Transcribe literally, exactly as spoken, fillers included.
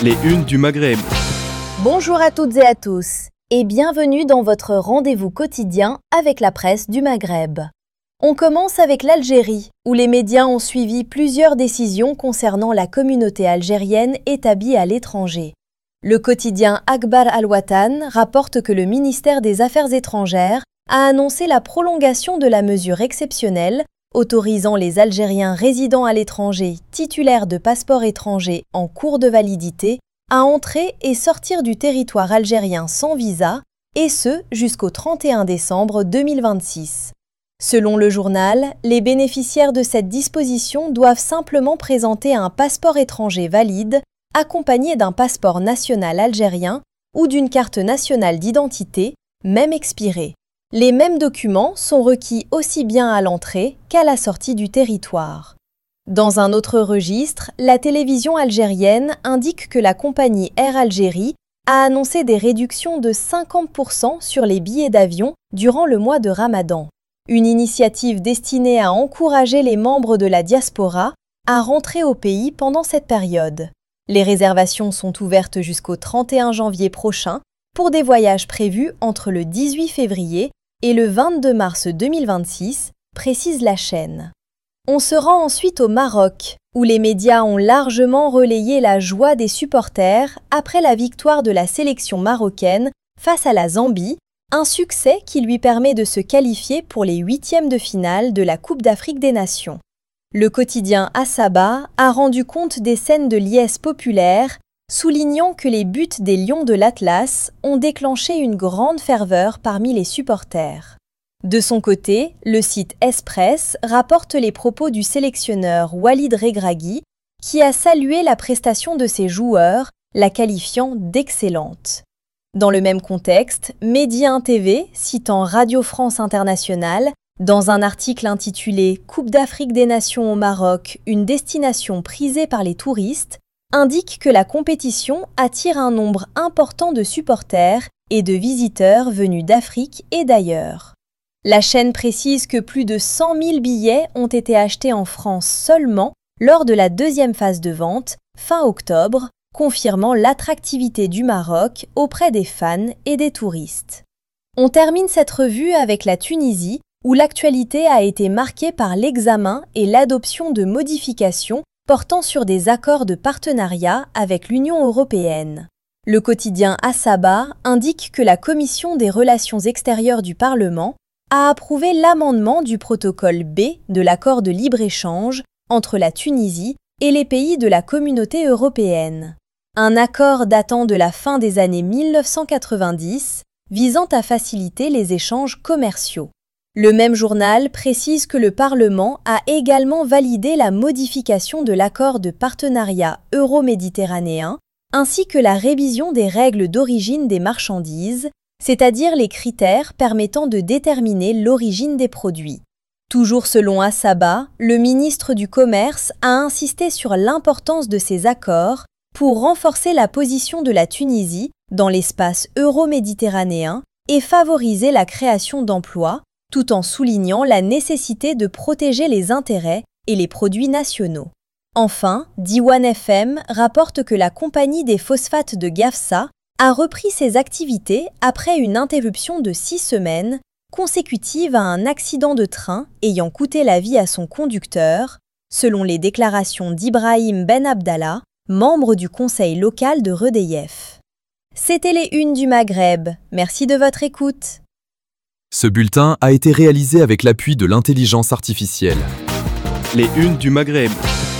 Les unes du Maghreb. Bonjour à toutes et à tous et bienvenue dans votre rendez-vous quotidien avec la presse du Maghreb. On commence avec l'Algérie, où les médias ont suivi plusieurs décisions concernant la communauté algérienne établie à l'étranger. Le quotidien Akhbar Al-Watan rapporte que le ministère des Affaires étrangères a annoncé la prolongation de la mesure exceptionnelle autorisant les Algériens résidant à l'étranger titulaires de passeports étrangers en cours de validité à entrer et sortir du territoire algérien sans visa, et ce jusqu'au trente et un décembre deux mille vingt-six. Selon le journal, les bénéficiaires de cette disposition doivent simplement présenter un passeport étranger valide, accompagné d'un passeport national algérien ou d'une carte nationale d'identité, même expirée. Les mêmes documents sont requis aussi bien à l'entrée qu'à la sortie du territoire. Dans un autre registre, la télévision algérienne indique que la compagnie Air Algérie a annoncé des réductions de cinquante pour cent sur les billets d'avion durant le mois de Ramadan. Une initiative destinée à encourager les membres de la diaspora à rentrer au pays pendant cette période. Les réservations sont ouvertes jusqu'au trente et un janvier prochain pour des voyages prévus entre le dix-huit février et le vingt-deux mars deux mille vingt-six, précise la chaîne. On se rend ensuite au Maroc, où les médias ont largement relayé la joie des supporters après la victoire de la sélection marocaine face à la Zambie, un succès qui lui permet de se qualifier pour les huitièmes de finale de la Coupe d'Afrique des Nations. Le quotidien Asaba a rendu compte des scènes de liesse populaire, soulignant que les buts des Lions de l'Atlas ont déclenché une grande ferveur parmi les supporters. De son côté, le site Express rapporte les propos du sélectionneur Walid Regragui, qui a salué la prestation de ses joueurs, la qualifiant d'excellente. Dans le même contexte, Medi un T V, citant Radio France Internationale, dans un article intitulé « Coupe d'Afrique des Nations au Maroc, une destination prisée par les touristes », indique que la compétition attire un nombre important de supporters et de visiteurs venus d'Afrique et d'ailleurs. La chaîne précise que plus de cent mille billets ont été achetés en France seulement lors de la deuxième phase de vente, fin octobre, confirmant l'attractivité du Maroc auprès des fans et des touristes. On termine cette revue avec la Tunisie, où l'actualité a été marquée par l'examen et l'adoption de modifications portant sur des accords de partenariat avec l'Union européenne. Le quotidien Asaba indique que la Commission des relations extérieures du Parlement a approuvé l'amendement du protocole B de l'accord de libre-échange entre la Tunisie et les pays de la Communauté européenne. Un accord datant de la fin des années mille neuf cent quatre-vingt-dix, visant à faciliter les échanges commerciaux. Le même journal précise que le Parlement a également validé la modification de l'accord de partenariat euro-méditerranéen, ainsi que la révision des règles d'origine des marchandises, c'est-à-dire les critères permettant de déterminer l'origine des produits. Toujours selon Asaba, le ministre du Commerce a insisté sur l'importance de ces accords pour renforcer la position de la Tunisie dans l'espace euro-méditerranéen et favoriser la création d'emplois, tout en soulignant la nécessité de protéger les intérêts et les produits nationaux. Enfin, Diwan F M rapporte que la compagnie des phosphates de Gafsa a repris ses activités après une interruption de six semaines consécutive à un accident de train ayant coûté la vie à son conducteur, selon les déclarations d'Ibrahim Ben Abdallah, membre du conseil local de Redeyef. C'était les Unes du Maghreb. Merci de votre écoute. Ce bulletin a été réalisé avec l'appui de l'intelligence artificielle. Les unes du Maghreb.